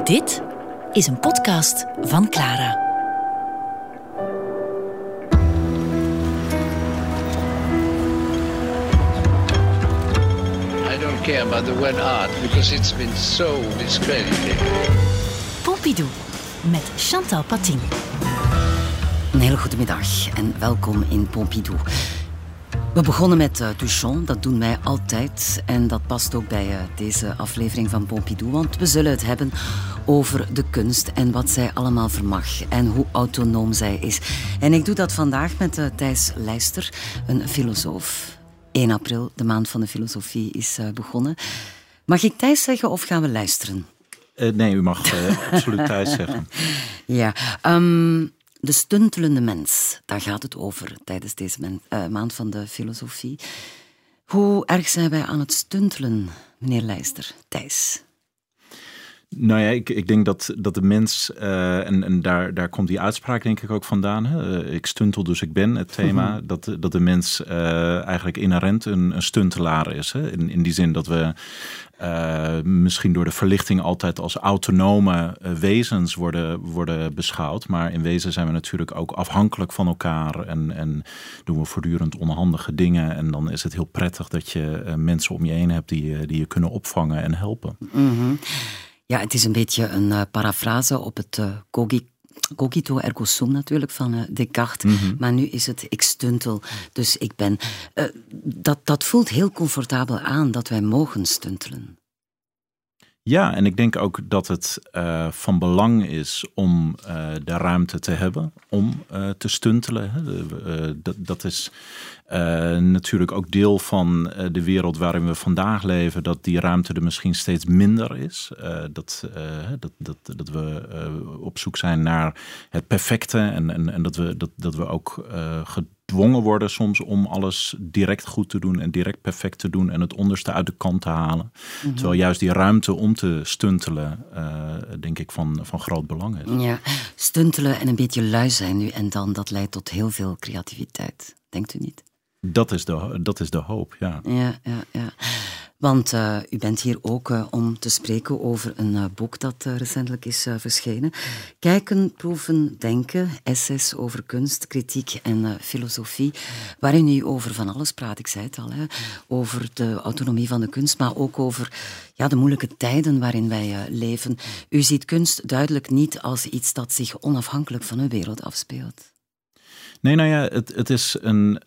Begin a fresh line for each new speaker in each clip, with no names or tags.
Dit is een podcast van Clara.
I don't care about the word art because it's been so discredited.
Pompidou met Chantal Patin. Een hele goede middag en welkom in Pompidou. We begonnen met Duchamp, dat doen wij altijd. En dat past ook bij deze aflevering van Pompidou. Want we zullen het hebben over de kunst en wat zij allemaal vermag. En hoe autonoom zij is. En ik doe dat vandaag met Thijs Leister, een filosoof. 1 april, de maand van de filosofie, is begonnen. Mag ik Thijs zeggen of gaan we luisteren?
Nee, u mag absoluut Thijs zeggen.
Ja, de stuntelende mens, daar gaat het over tijdens deze maand van de filosofie. Hoe erg zijn wij aan het stuntelen, meneer Leister? Thijs?
Nou ja, ik denk dat de mens, en daar komt die uitspraak denk ik ook vandaan. Hè? Ik stuntel, dus ik ben, het thema. Dat de mens eigenlijk inherent een stuntelaar is. Hè? In die zin dat we misschien door de verlichting altijd als autonome wezens worden beschouwd. Maar in wezen zijn we natuurlijk ook afhankelijk van elkaar. En doen we voortdurend onhandige dingen. En dan is het heel prettig dat je mensen om je heen hebt die je kunnen opvangen en helpen.
Mm-hmm. Ja, het is een beetje een parafrase op het cogito ergo sum natuurlijk van Descartes. Mm-hmm. Maar nu is het ik stuntel, dus ik ben. Dat voelt heel comfortabel aan dat wij mogen stuntelen.
Ja, en ik denk ook dat het van belang is om de ruimte te hebben om te stuntelen. Dat is natuurlijk ook deel van de wereld waarin we vandaag leven, dat die ruimte er misschien steeds minder is. Dat we op zoek zijn naar het perfecte en dat we ook gedwongen worden soms om alles direct goed te doen en direct perfect te doen en het onderste uit de kant te halen. Mm-hmm. Terwijl juist die ruimte om te stuntelen, denk ik, van groot belang is.
Ja, stuntelen en een beetje lui zijn nu en dan, dat leidt tot heel veel creativiteit. Denkt u niet?
Dat is de hoop, ja.
Ja. Want u bent hier ook om te spreken over een boek dat recentelijk is verschenen. Kijken, proeven, denken, essays over kunst, kritiek en filosofie, waarin u over van alles praat, ik zei het al, over de autonomie van de kunst, maar ook over de moeilijke tijden waarin wij leven. U ziet kunst duidelijk niet als iets dat zich onafhankelijk van uw wereld afspeelt.
Nee, nou ja, het is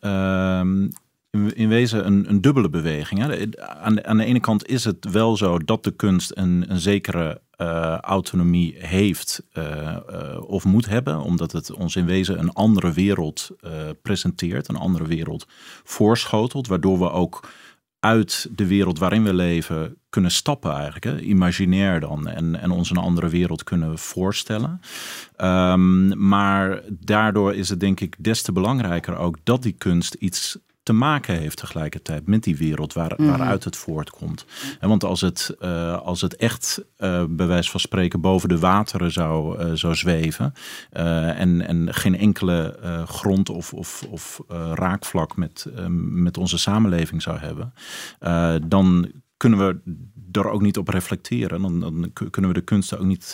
in wezen een dubbele beweging. Hè. Aan de ene kant is het wel zo dat de kunst een zekere autonomie heeft of moet hebben, omdat het ons in wezen een andere wereld presenteert, een andere wereld voorschotelt, waardoor we ook uit de wereld waarin we leven kunnen stappen eigenlijk. Hè? Imaginair dan. En ons een andere wereld kunnen voorstellen. Maar daardoor is het denk ik des te belangrijker ook dat die kunst iets te maken heeft tegelijkertijd met die wereld waaruit het voortkomt. En want als het echt bij wijze van spreken boven de wateren zou zweven en geen enkele grond of raakvlak met onze samenleving zou hebben, dan kunnen we er ook niet op reflecteren. Dan kunnen we de kunst ook niet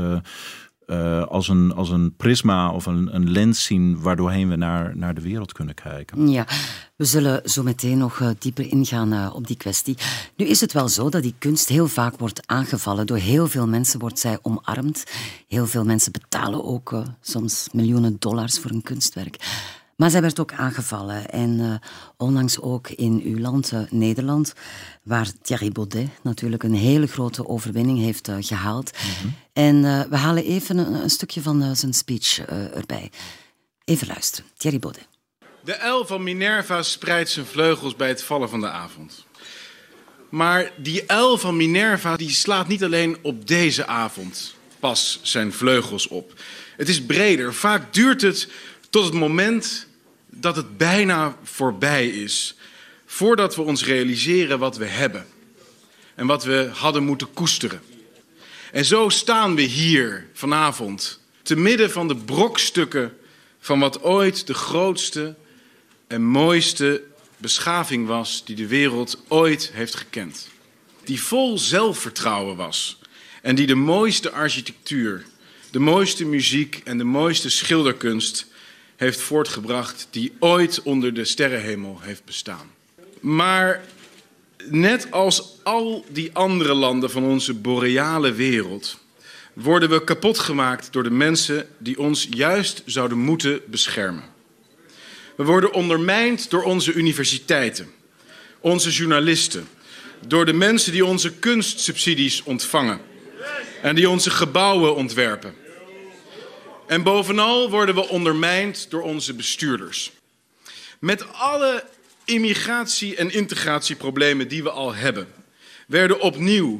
als een prisma of een lens zien waardoorheen we naar de wereld kunnen kijken.
Ja, we zullen zo meteen nog dieper ingaan op die kwestie. Nu is het wel zo dat die kunst heel vaak wordt aangevallen. Door heel veel mensen wordt zij omarmd. Heel veel mensen betalen ook soms miljoenen dollars voor een kunstwerk. Maar zij werd ook aangevallen. En onlangs ook in uw land, Nederland, waar Thierry Baudet natuurlijk een hele grote overwinning heeft gehaald. Mm-hmm. En we halen even een stukje van zijn speech erbij. Even luisteren. Thierry Baudet.
De uil van Minerva spreidt zijn vleugels bij het vallen van de avond. Maar die uil van Minerva die slaat niet alleen op deze avond pas zijn vleugels op. Het is breder. Vaak duurt het tot het moment dat het bijna voorbij is. Voordat we ons realiseren wat we hebben. En wat we hadden moeten koesteren. En zo staan we hier vanavond. Te midden van de brokstukken van wat ooit de grootste en mooiste beschaving was die de wereld ooit heeft gekend. Die vol zelfvertrouwen was. En die de mooiste architectuur, de mooiste muziek en de mooiste schilderkunst heeft voortgebracht die ooit onder de sterrenhemel heeft bestaan. Maar net als al die andere landen van onze boreale wereld worden we kapot gemaakt door de mensen die ons juist zouden moeten beschermen. We worden ondermijnd door onze universiteiten, onze journalisten, door de mensen die onze kunstsubsidies ontvangen en die onze gebouwen ontwerpen. En bovenal worden we ondermijnd door onze bestuurders. Met alle immigratie- en integratieproblemen die we al hebben, werden opnieuw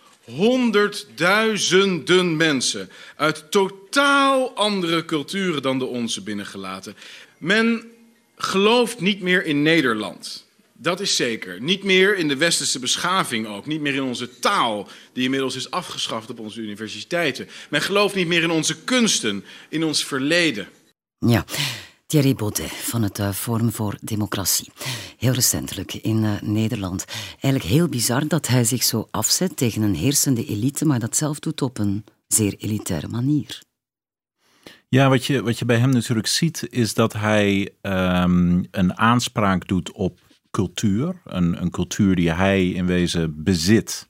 honderdduizenden mensen uit totaal andere culturen dan de onze binnengelaten. Men gelooft niet meer in Nederland. Dat is zeker. Niet meer in de westerse beschaving ook. Niet meer in onze taal, die inmiddels is afgeschaft op onze universiteiten. Men gelooft niet meer in onze kunsten, in ons verleden.
Ja, Thierry Baudet van het Forum voor Democratie. Heel recentelijk in Nederland. Eigenlijk heel bizar dat hij zich zo afzet tegen een heersende elite, maar dat zelf doet op een zeer elitaire manier.
Ja, wat je bij hem natuurlijk ziet, is dat hij een aanspraak doet op cultuur. Een cultuur die hij in wezen bezit.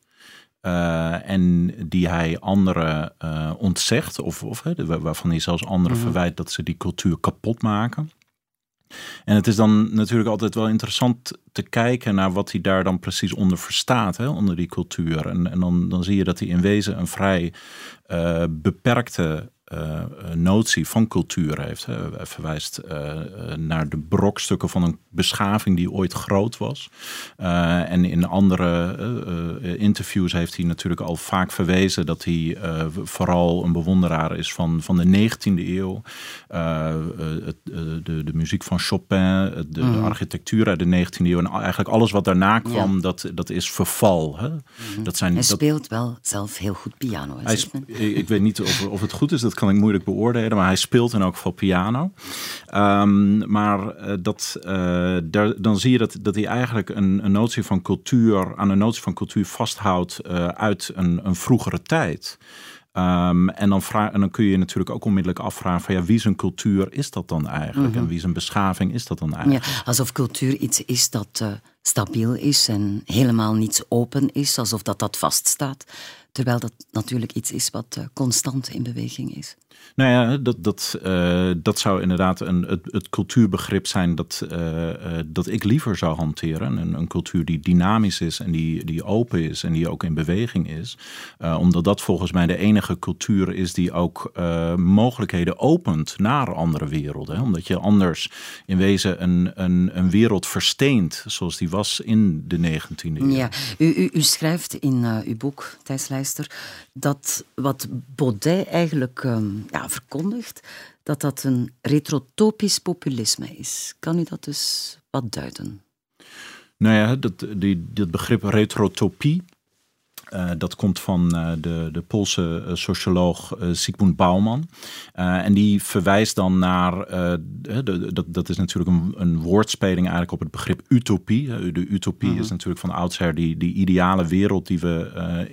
En die hij anderen ontzegt. Waarvan hij zelfs anderen verwijt dat ze die cultuur kapot maken. En het is dan natuurlijk altijd wel interessant te kijken naar wat hij daar dan precies onder verstaat. Onder die cultuur. En dan zie je dat hij in wezen een vrij beperkte notie van cultuur heeft. Hij verwijst naar de brokstukken van een beschaving die ooit groot was. En in andere interviews heeft hij natuurlijk al vaak verwezen dat hij vooral een bewonderaar is van de 19e eeuw. De muziek van Chopin, de architectuur uit de 19e eeuw. En eigenlijk alles wat daarna kwam, dat is verval. Hè?
Hij speelt wel zelf heel goed piano.
Ik weet niet of het goed is, dat kan ik moeilijk beoordelen, maar hij speelt in elk geval piano. Dan zie je dat hij eigenlijk een notie van cultuur, aan een notie van cultuur vasthoudt uit een vroegere tijd. En dan kun je je natuurlijk ook onmiddellijk afvragen van wie zijn cultuur is dat dan eigenlijk? En wie zijn beschaving is dat dan eigenlijk?
Ja, alsof cultuur iets is dat stabiel is en helemaal niet open is, alsof dat vaststaat. Terwijl dat natuurlijk iets is wat constant in beweging is.
Nou ja, dat zou inderdaad het cultuurbegrip zijn dat ik liever zou hanteren. Een cultuur die dynamisch is en die open is en die ook in beweging is. Omdat dat volgens mij de enige cultuur is die ook mogelijkheden opent naar andere werelden. Hè? Omdat je anders in wezen een wereld versteent zoals die was in de 19e eeuw.
Ja, u schrijft in uw boek, Thijs Leister, dat wat Baudet eigenlijk verkondigt, dat een retrotopisch populisme is. Kan u dat dus wat duiden?
Nou ja, dat begrip retrotopie, dat komt van de Poolse socioloog Zygmunt Bauman. En die verwijst dan naar, dat is natuurlijk een woordspeling eigenlijk op het begrip utopie. De utopie is natuurlijk van oudsher die ideale wereld die we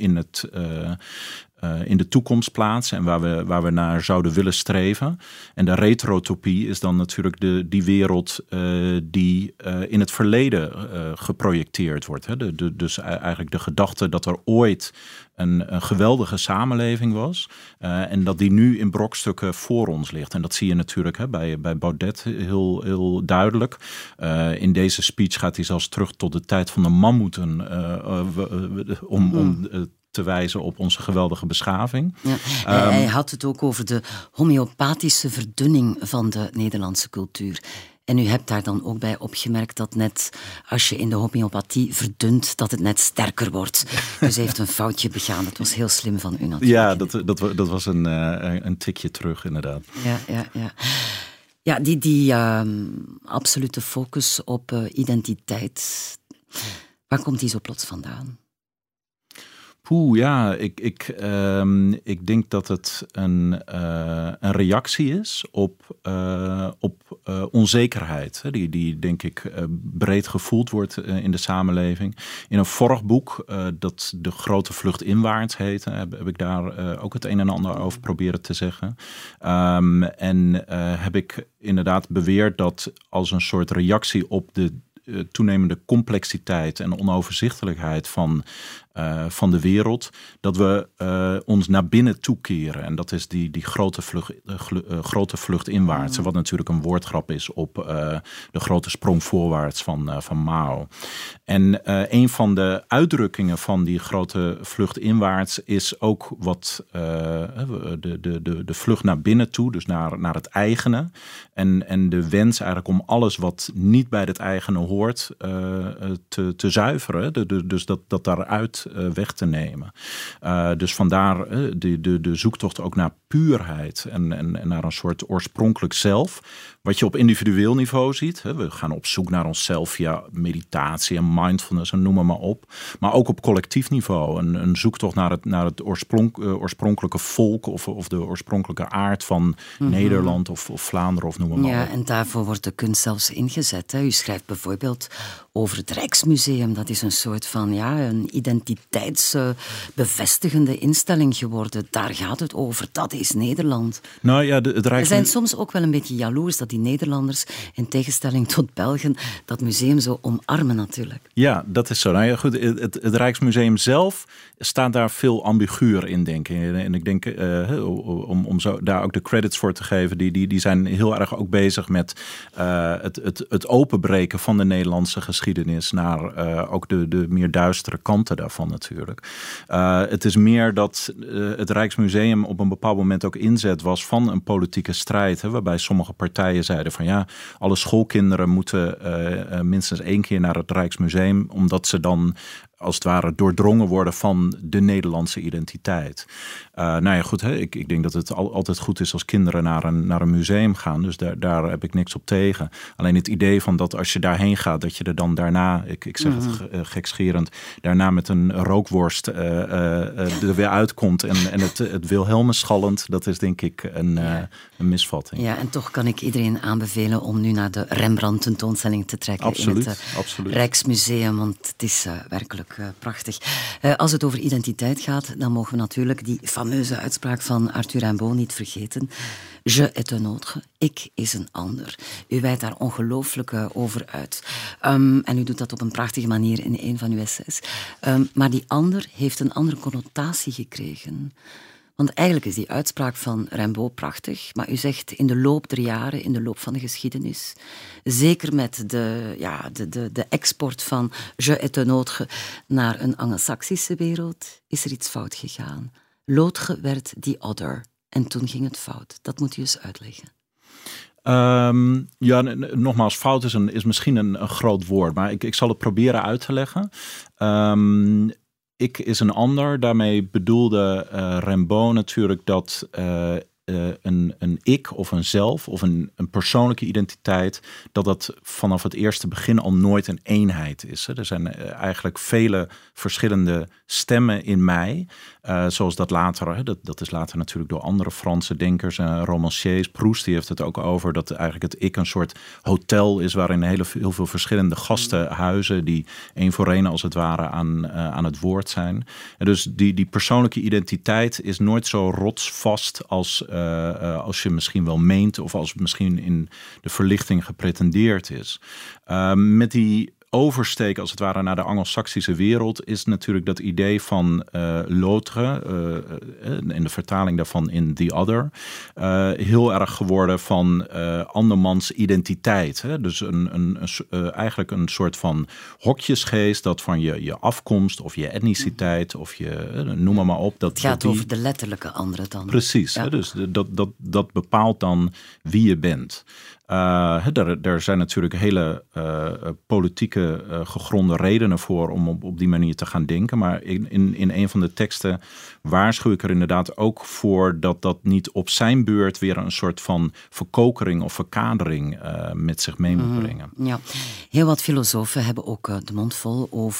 in de toekomst plaatsen en waar we naar zouden willen streven. En de retrotopie is dan natuurlijk die wereld die in het verleden geprojecteerd wordt. Hè? Dus eigenlijk de gedachte dat er ooit een geweldige samenleving was en dat die nu in brokstukken voor ons ligt. En dat zie je natuurlijk bij Baudet heel duidelijk. In deze speech gaat hij zelfs terug tot de tijd van de mammoeten om te wijzen op onze geweldige beschaving. Ja,
hij had het ook over de homeopathische verdunning van de Nederlandse cultuur. En u hebt daar dan ook bij opgemerkt dat net als je in de homeopathie verdunt, dat het net sterker wordt. Dus hij heeft een foutje begaan. Dat was heel slim van u natuurlijk.
Ja, dat was een tikje terug inderdaad.
Ja. Ja, die absolute focus op identiteit. Waar komt die zo plots vandaan?
Ik denk dat het een reactie is op onzekerheid. Die denk ik breed gevoeld wordt in de samenleving. In een vorig boek dat De Grote Vlucht Inwaarts heette, heb ik daar ook het een en ander over proberen te zeggen. Heb ik inderdaad beweerd dat als een soort reactie op de toenemende complexiteit en onoverzichtelijkheid van de wereld, dat we ons naar binnen toekeren. En dat is die grote vlucht inwaarts. Wat natuurlijk een woordgrap is op de grote sprong voorwaarts van Mao. En een van de uitdrukkingen van die grote vlucht inwaarts is ook wat de vlucht naar binnen toe, dus naar het eigene. En de wens eigenlijk om alles wat niet bij het eigene hoort te zuiveren. Dus dat daaruit weg te nemen. Dus vandaar de zoektocht ook naar puurheid en naar een soort oorspronkelijk zelf. Wat je op individueel niveau ziet. We gaan op zoek naar onszelf via meditatie en mindfulness en noem maar op. Maar ook op collectief niveau. Een zoektocht naar het oorspronkelijke volk of de oorspronkelijke aard van Nederland of Vlaanderen of noem maar op.
Ja, en daarvoor wordt de kunst zelfs ingezet. U schrijft bijvoorbeeld over het Rijksmuseum. Dat is een soort van een identiteitsbevestigende instelling geworden. Daar gaat het over. Dat is Nederland.
Nou ja,
We zijn soms ook wel een beetje jaloers dat die Nederlanders, in tegenstelling tot Belgen, dat museum zo omarmen natuurlijk.
Ja, dat is zo. Nou ja, goed, het Rijksmuseum zelf staat daar veel ambiguur in, denk ik. En ik denk, om zo daar ook de credits voor te geven, die zijn heel erg ook bezig met het openbreken van de Nederlandse geschiedenis naar ook de meer duistere kanten daarvan natuurlijk. Het is meer dat het Rijksmuseum op een bepaald moment ook inzet was van een politieke strijd, waarbij sommige partijen zeiden van alle schoolkinderen moeten minstens 1 keer naar het Rijksmuseum, omdat ze dan als het ware doordrongen worden van de Nederlandse identiteit. Goed, ik denk dat het altijd goed is als kinderen naar een museum gaan. Dus daar heb ik niks op tegen. Alleen het idee van dat als je daarheen gaat, dat je er dan daarna, ik zeg het gekscherend, daarna met een rookworst er weer uitkomt en het Wilhelmus-schallend, dat is denk ik een misvatting.
Ja, en toch kan ik iedereen aanbevelen om nu naar de Rembrandt-tentoonstelling te trekken in het Rijksmuseum, want het is werkelijk prachtig. Als het over identiteit gaat, dan mogen we natuurlijk die fameuze uitspraak van Arthur Rimbaud niet vergeten. Je est un autre. Ik is een ander. U wijdt daar ongelooflijk over uit. En u doet dat op een prachtige manier in een van uw essays. Maar die ander heeft een andere connotatie gekregen. Want eigenlijk is die uitspraak van Rimbaud prachtig, maar u zegt in de loop der jaren, in de loop van de geschiedenis, zeker met de export van je est un autre naar een Anglo-Saxische wereld, is er iets fout gegaan. L'autre werd the other. En toen ging het fout. Dat moet u eens uitleggen.
Nogmaals, fout is misschien een groot woord, maar ik zal het proberen uit te leggen. Ik is een ander. Daarmee bedoelde Rimbaud natuurlijk dat een ik of een zelf of een persoonlijke identiteit, dat vanaf het eerste begin al nooit een eenheid is. Er zijn eigenlijk vele verschillende stemmen in mij. Zoals dat later, dat is later natuurlijk door andere Franse denkers en romanciers. Proust die heeft het ook over dat eigenlijk het ik een soort hotel is waarin heel veel verschillende gasten huizen die één voor één als het ware aan het woord zijn. En dus die persoonlijke identiteit is nooit zo rotsvast als je misschien wel meent of als misschien in de verlichting gepretendeerd is. Met die oversteek als het ware naar de Anglo-Saxische wereld is natuurlijk dat idee van l'autre, in de vertaling daarvan in the other, heel erg geworden van andermans identiteit. Dus eigenlijk een soort van hokjesgeest dat van je afkomst of je etniciteit of je noem maar op.
Het gaat over de letterlijke andere dan.
Precies, ja. Dus dat bepaalt dan wie je bent. Er zijn natuurlijk hele politieke gegronde redenen voor om op die manier te gaan denken. Maar in een van de teksten waarschuw ik er inderdaad ook voor dat niet op zijn beurt weer een soort van verkokering of verkadering met zich mee moet brengen.
Ja. Heel wat filosofen hebben ook de mond vol over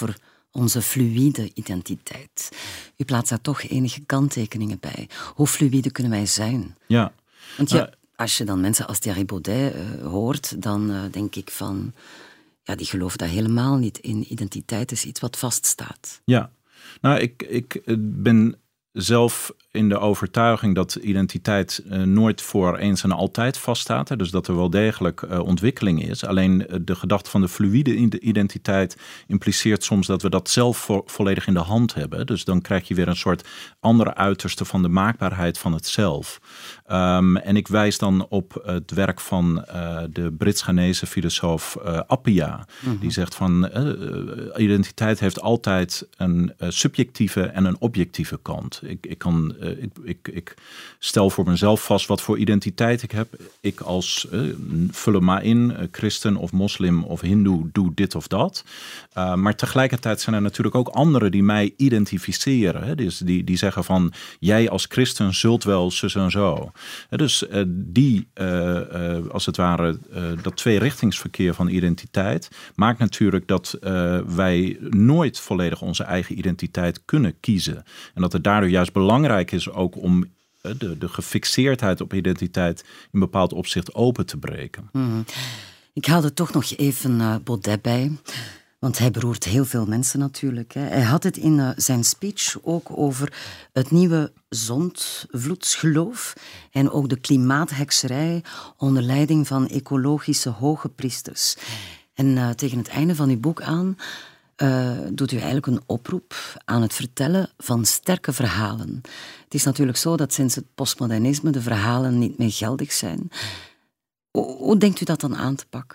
onze fluïde identiteit. U plaatst daar toch enige kanttekeningen bij. Hoe fluïde kunnen wij zijn?
Ja.
Want als je dan mensen als Thierry Baudet hoort, dan denk ik van... Ja, die geloven daar helemaal niet in. Identiteit is iets wat vaststaat.
Ja, nou, ik ben zelf in de overtuiging dat identiteit nooit voor eens en altijd vaststaat. Hè? Dus dat er wel degelijk ontwikkeling is. Alleen de gedachte van de fluïde identiteit impliceert soms dat we dat zelf volledig in de hand hebben. Dus dan krijg je weer een soort andere uiterste van de maakbaarheid van het zelf. En ik wijs dan op het werk van de Brits-Ghanese filosoof Appia. Mm-hmm. Die zegt van identiteit heeft altijd een subjectieve en een objectieve kant. Ik stel voor mezelf vast wat voor identiteit ik heb. Ik als, vul hem maar in, christen of moslim of hindoe doe dit of dat. Maar tegelijkertijd zijn er natuurlijk ook anderen die mij identificeren. Hè? Dus die zeggen van, jij als christen zult wel zus en zo. Dus als het ware, dat tweerichtingsverkeer van identiteit maakt natuurlijk dat wij nooit volledig onze eigen identiteit kunnen kiezen. En dat het daardoor juist belangrijk is ook om de gefixeerdheid op identiteit in een bepaald opzicht open te breken.
Mm. Ik haal er toch nog even Baudet bij. Want hij beroert heel veel mensen natuurlijk. Hè. Hij had het in zijn speech ook over het nieuwe zondvloedsgeloof en ook de klimaathekserij onder leiding van ecologische hoge priesters. En tegen het einde van uw boek aan doet u eigenlijk een oproep aan het vertellen van sterke verhalen. Het is natuurlijk zo dat sinds het postmodernisme de verhalen niet meer geldig zijn. Hoe denkt u dat dan aan te pakken?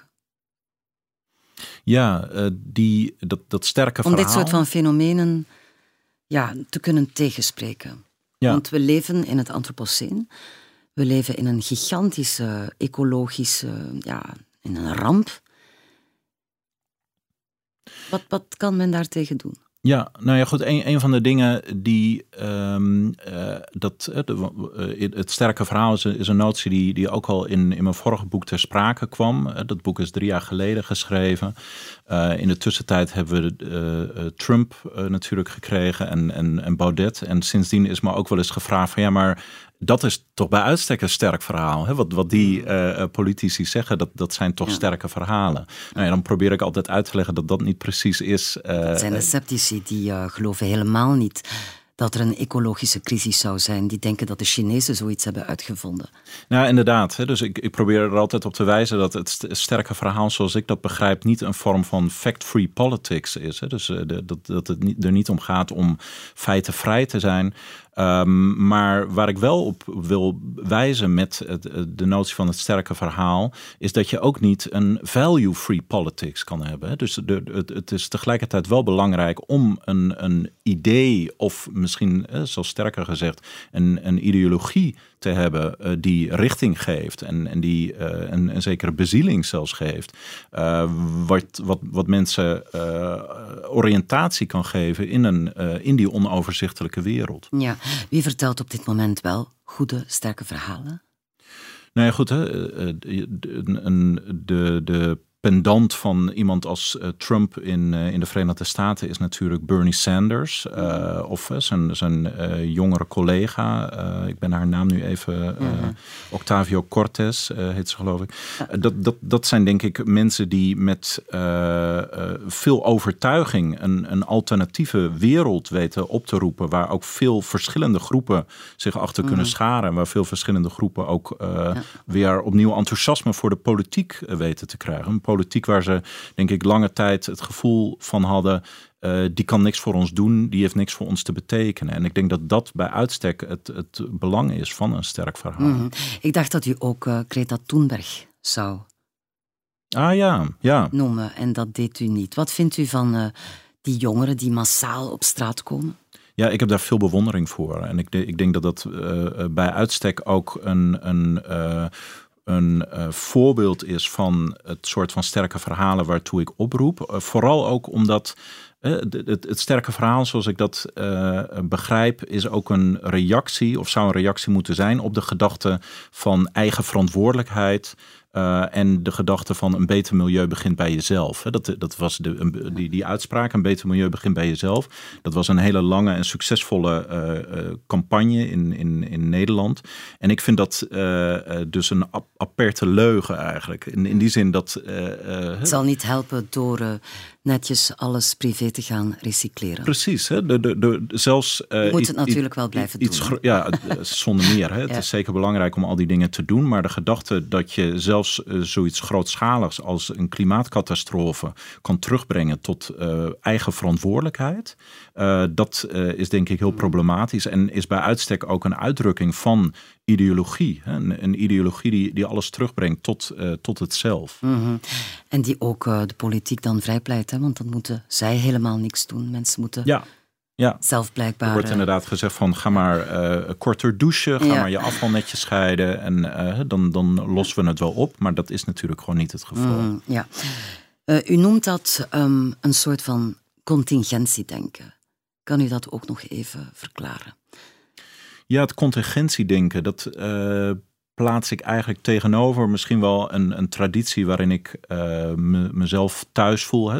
Ja, dat sterke verhaal...
Om dit soort van fenomenen te kunnen tegenspreken. Ja. Want we leven in het Anthropoceen. We leven in een gigantische ecologische... in een ramp. Wat kan men daartegen doen?
Ja, nou ja, goed. Een van de dingen die het sterke verhaal is een notie die ook al in mijn vorige boek ter sprake kwam. Dat boek is 3 jaar geleden geschreven. In de tussentijd hebben we Trump natuurlijk gekregen en Baudet. En sindsdien is me ook wel eens gevraagd van maar dat is toch bij uitstek een sterk verhaal. Hè? Wat die politici zeggen, dat zijn toch sterke verhalen. Nou ja, dan probeer ik altijd uit te leggen dat dat niet precies is.
Dat zijn de sceptici die geloven helemaal niet dat er een ecologische crisis zou zijn. Die denken dat de Chinezen zoiets hebben uitgevonden.
Nou, inderdaad. Hè? Dus ik probeer er altijd op te wijzen dat het sterke verhaal, zoals ik dat begrijp, niet een vorm van fact-free politics is. Hè? Dus dat het er niet om gaat om feitenvrij te zijn. Maar waar ik wel op wil wijzen met de notie van het sterke verhaal, is dat je ook niet een value-free politics kan hebben. Hè? Dus het is tegelijkertijd wel belangrijk om een idee of misschien, zoals sterker gezegd, een ideologie te hebben die richting geeft en die een zekere bezieling zelfs geeft. Wat mensen oriëntatie kan geven in die onoverzichtelijke wereld.
Ja, wie vertelt op dit moment wel goede, sterke verhalen?
Nou ja, goed. De pendant van iemand als Trump in de Verenigde Staten is natuurlijk Bernie Sanders. Of zijn jongere collega. Ik ben haar naam nu even... Octavio Cortez heet ze, geloof ik. Dat zijn denk ik mensen die met veel overtuiging een alternatieve wereld weten op te roepen. Waar ook veel verschillende groepen zich achter kunnen scharen. Waar veel verschillende groepen ook weer opnieuw enthousiasme voor de politiek weten te krijgen. Een politiek waar ze, denk ik, lange tijd het gevoel van hadden, die kan niks voor ons doen, die heeft niks voor ons te betekenen. En ik denk dat dat bij uitstek het belang is van een sterk verhaal.
Ik dacht dat u ook Greta Thunberg zou noemen en dat deed u niet. Wat vindt u van die jongeren die massaal op straat komen?
Ja, ik heb daar veel bewondering voor. En ik denk dat bij uitstek ook een voorbeeld is van het soort van sterke verhalen waartoe ik oproep. Vooral ook omdat het sterke verhaal, zoals ik dat begrijp, is ook een reactie, of zou een reactie moeten zijn op de gedachte van eigen verantwoordelijkheid, En de gedachte van een beter milieu begint bij jezelf. Dat was die uitspraak, een beter milieu begint bij jezelf. Dat was een hele lange en succesvolle campagne in Nederland. En ik vind dat dus een aperte leugen eigenlijk. In die zin dat...
het zal niet helpen door netjes alles privé te gaan recycleren.
Precies. Zelfs...
Je moet het natuurlijk wel blijven doen.
Ja, zonder meer. Het is zeker belangrijk om al die dingen te doen. Maar de gedachte dat je zelfs zoiets grootschaligs als een klimaatcatastrofe kan terugbrengen tot eigen verantwoordelijkheid. Dat is denk ik heel problematisch. En is bij uitstek ook een uitdrukking van ideologie. Een ideologie die alles terugbrengt tot het zelf.
Mm-hmm. En die ook de politiek dan vrijpleit. Want dan moeten zij helemaal niks doen. Mensen moeten zelf blijkbaar...
Er wordt inderdaad gezegd van ga maar korter douchen. Ga maar je afval netjes scheiden. En dan lossen we het wel op. Maar dat is natuurlijk gewoon niet het geval.
U noemt dat een soort van contingentie-denken. Kan u dat ook nog even verklaren?
Ja, het contingentiedenken, dat plaats ik eigenlijk tegenover misschien wel een traditie waarin ik mezelf thuis voel.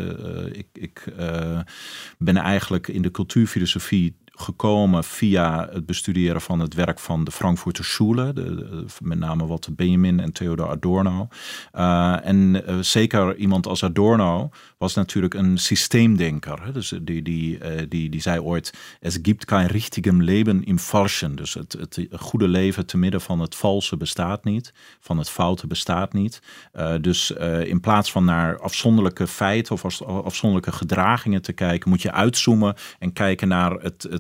Ik ben eigenlijk in de cultuurfilosofie gekomen via het bestuderen van het werk van de Frankfurter Schule. Met name wat Benjamin en Theodor Adorno. En zeker iemand als Adorno was natuurlijk een systeemdenker. Dus die zei ooit, es gibt kein richtigem Leben im Falschen. Dus het goede leven te midden van het valse bestaat niet. Van het foute bestaat niet. Dus in plaats van naar afzonderlijke feiten of afzonderlijke gedragingen te kijken, moet je uitzoomen en kijken naar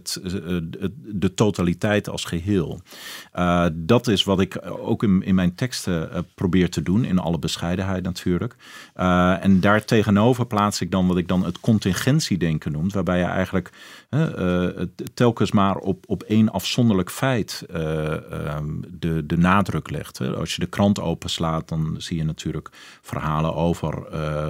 de totaliteit als geheel. Dat is wat ik ook in mijn teksten probeer te doen, in alle bescheidenheid natuurlijk. En daar tegenover plaats ik dan wat ik dan het contingentiedenken noem, waarbij je eigenlijk telkens maar op één afzonderlijk feit de nadruk legt. Als je de krant openslaat, dan zie je natuurlijk verhalen over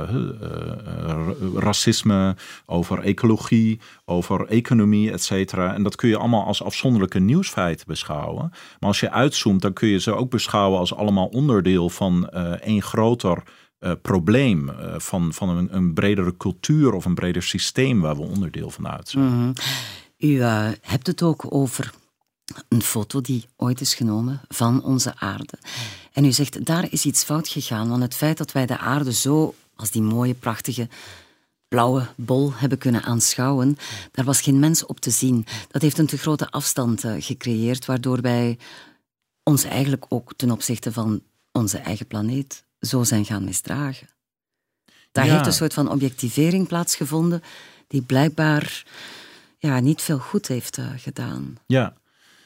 racisme, over ecologie, over economie, et cetera. En dat kun je allemaal als afzonderlijke nieuwsfeiten beschouwen. Maar als je uitzoomt, dan kun je ze ook beschouwen als allemaal onderdeel van één groter probleem. Van een bredere cultuur of een breder systeem waar we onderdeel van uit zijn.
Mm-hmm. U hebt het ook over een foto die ooit is genomen van onze aarde. En u zegt, daar is iets fout gegaan. Want het feit dat wij de aarde zo als die mooie, prachtige blauwe bol hebben kunnen aanschouwen, daar was geen mens op te zien. Dat heeft een te grote afstand gecreëerd, waardoor wij ons eigenlijk ook ten opzichte van onze eigen planeet zo zijn gaan misdragen. Daar heeft een soort van objectivering plaatsgevonden die blijkbaar niet veel goed heeft gedaan.
Ja,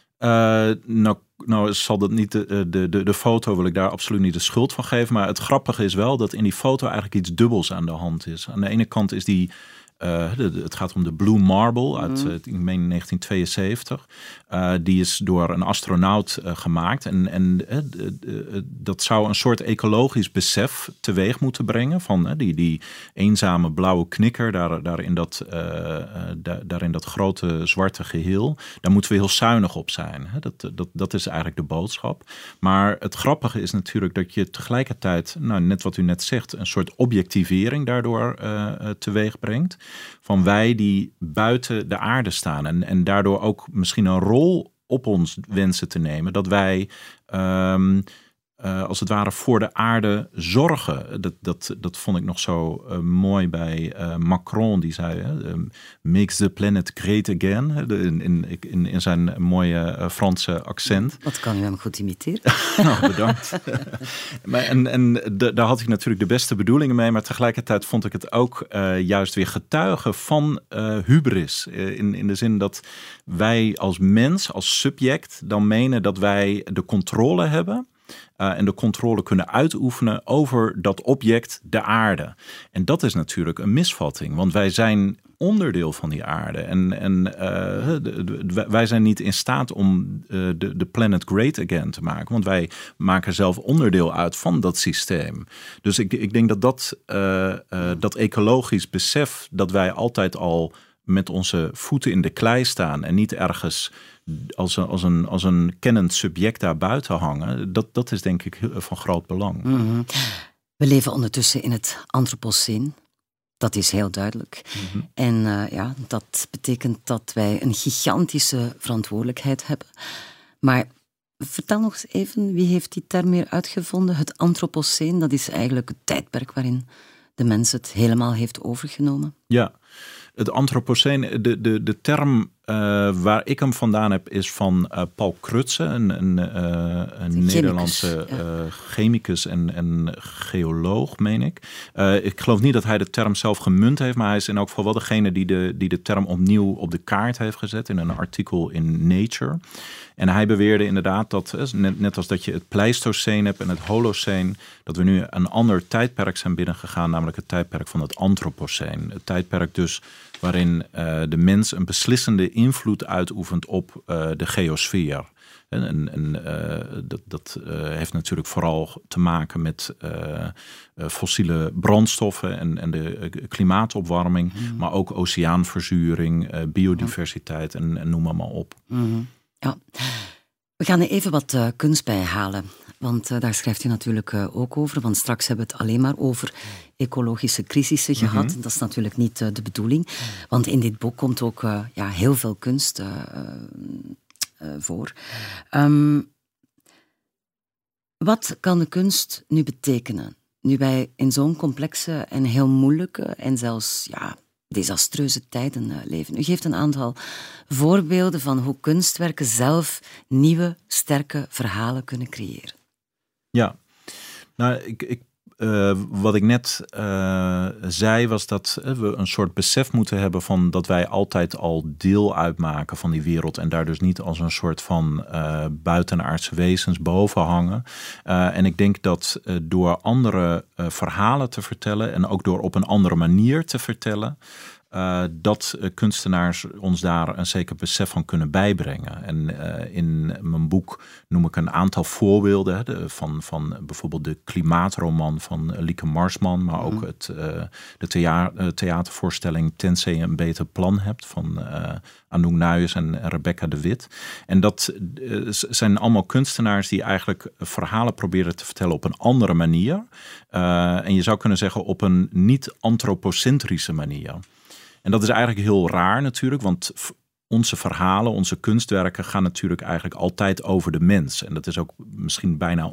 nou zal dat niet de foto wil ik daar absoluut niet de schuld van geven. Maar het grappige is wel dat in die foto eigenlijk iets dubbels aan de hand is. Aan de ene kant is die het gaat om de Blue Marble uit ik meen 1972. Die is door een astronaut gemaakt. En dat zou een soort ecologisch besef teweeg moeten brengen. Van die eenzame blauwe knikker daar in dat grote zwarte geheel. Daar moeten we heel zuinig op zijn. Dat is eigenlijk de boodschap. Maar het grappige is natuurlijk dat je tegelijkertijd, net wat u net zegt, een soort objectivering daardoor teweeg brengt. Van wij die buiten de aarde staan. En daardoor ook misschien een rol op ons wensen te nemen. Dat wij als het ware voor de aarde zorgen. Dat vond ik nog zo mooi bij Macron. Die zei, makes the planet great again. In zijn mooie Franse accent.
Wat kan u hem goed imiteren?
Nou, bedankt. Daar had ik natuurlijk de beste bedoelingen mee. Maar tegelijkertijd vond ik het ook juist weer getuigen van hubris. In de zin dat wij als mens, als subject, dan menen dat wij de controle hebben. En de controle kunnen uitoefenen over dat object, de aarde. En dat is natuurlijk een misvatting, want wij zijn onderdeel van die aarde. En wij zijn niet in staat om de planet great again te maken, want wij maken zelf onderdeel uit van dat systeem. Dus ik denk dat ecologisch besef dat wij altijd al met onze voeten in de klei staan en niet ergens als een kennend subject daar buiten hangen, dat is denk ik van groot belang.
Mm-hmm. We leven ondertussen in het Anthropoceen. Dat is heel duidelijk. Mm-hmm. En dat betekent dat wij een gigantische verantwoordelijkheid hebben. Maar vertel nog eens even, wie heeft die term weer uitgevonden? Het Anthropoceen, dat is eigenlijk het tijdperk waarin de mens het helemaal heeft overgenomen.
Ja, het Anthropoceen, de term waar ik hem vandaan heb, is van Paul Crutzen, een Nederlandse chemicus en geoloog, meen ik. Ik geloof niet dat hij de term zelf gemunt heeft, maar hij is in elk geval wel degene die de term opnieuw op de kaart heeft gezet in een artikel in Nature. En hij beweerde inderdaad dat, net als dat je het Pleistoceen hebt en het Holoceen, dat we nu een ander tijdperk zijn binnengegaan, namelijk het tijdperk van het Anthropoceen. Het tijdperk dus waarin de mens een beslissende invloed uitoefent op de geosfeer. Dat heeft natuurlijk vooral te maken met fossiele brandstoffen en de klimaatopwarming, maar ook oceaanverzuring, biodiversiteit en noem maar op.
Mm-hmm. Ja, we gaan er even wat kunst bij halen. Want daar schrijft u natuurlijk ook over. Want straks hebben we het alleen maar over ecologische crisissen gehad. Mm-hmm. Dat is natuurlijk niet de bedoeling. Want in dit boek komt ook heel veel kunst voor. Wat kan de kunst nu betekenen? Nu wij in zo'n complexe en heel moeilijke en zelfs desastreuze tijden leven. U geeft een aantal voorbeelden van hoe kunstwerken zelf nieuwe, sterke verhalen kunnen creëren.
Ja, nou, wat ik net zei was dat we een soort besef moeten hebben van dat wij altijd al deel uitmaken van die wereld en daar dus niet als een soort van buitenaardse wezens boven hangen. En ik denk dat door andere verhalen te vertellen en ook door op een andere manier te vertellen, dat kunstenaars ons daar een zeker besef van kunnen bijbrengen. En in mijn boek noem ik een aantal voorbeelden van bijvoorbeeld de klimaatroman van Lieke Marsman, maar ook de theatervoorstelling Tenzij je een beter plan hebt van Anouk Nuyens en Rebecca de Wit. En dat zijn allemaal kunstenaars die eigenlijk verhalen proberen te vertellen op een andere manier. En je zou kunnen zeggen op een niet-antropocentrische manier. En dat is eigenlijk heel raar natuurlijk, want onze verhalen, onze kunstwerken gaan natuurlijk eigenlijk altijd over de mens. En dat is ook misschien bijna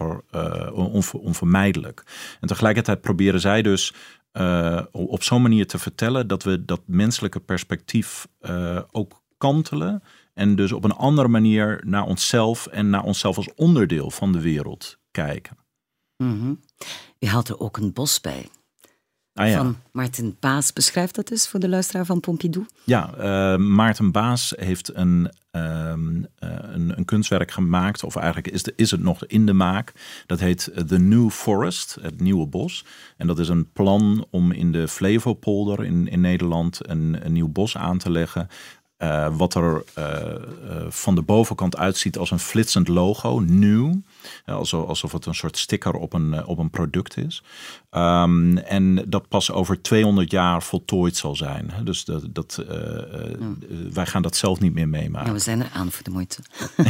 onvermijdelijk. En tegelijkertijd proberen zij dus op zo'n manier te vertellen dat we dat menselijke perspectief ook kantelen. En dus op een andere manier naar onszelf en naar onszelf als onderdeel van de wereld kijken.
Mm-hmm. U haalt er ook een bos bij. Van Maarten Baas. Beschrijft dat eens voor de luisteraar van Pompidou?
Ja, Maarten Baas heeft een kunstwerk gemaakt, of eigenlijk is het nog in de maak. Dat heet The New Forest, het nieuwe bos. En dat is een plan om in de Flevopolder in Nederland een nieuw bos aan te leggen. Wat er van de bovenkant uitziet als een flitsend logo, nieuw. Alsof het een soort sticker op een product is. En dat pas over 200 jaar voltooid zal zijn. Dus wij gaan dat zelf niet meer meemaken.
Ja, we zijn er aan voor de moeite.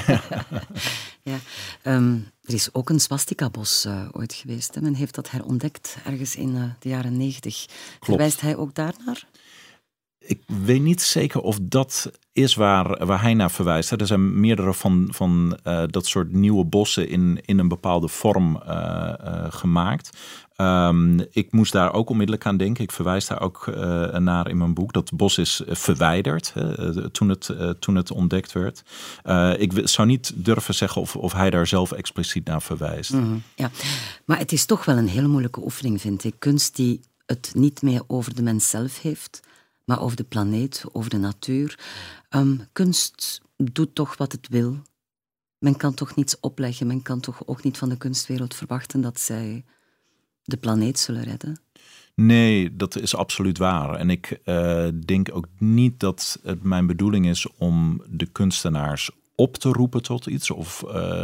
Ja. Er is ook een swastika-bos ooit geweest. Hè? Men heeft dat herontdekt ergens in de jaren 90. Verwijst hij ook daarnaar?
Ik weet niet zeker of dat is waar hij naar verwijst. Er zijn meerdere van dat soort nieuwe bossen in een bepaalde vorm gemaakt. Ik moest daar ook onmiddellijk aan denken. Ik verwijs daar ook naar in mijn boek. Dat bos is verwijderd toen het ontdekt werd. Ik zou niet durven zeggen of hij daar zelf expliciet naar verwijst.
Mm-hmm, ja. Maar het is toch wel een hele moeilijke oefening, vind ik. Kunst die het niet meer over de mens zelf heeft, maar over de planeet, over de natuur. Kunst doet toch wat het wil. Men kan toch niets opleggen. Men kan toch ook niet van de kunstwereld verwachten dat zij de planeet zullen redden?
Nee, dat is absoluut waar. En ik denk ook niet dat het mijn bedoeling is om de kunstenaars op te roepen tot iets. Of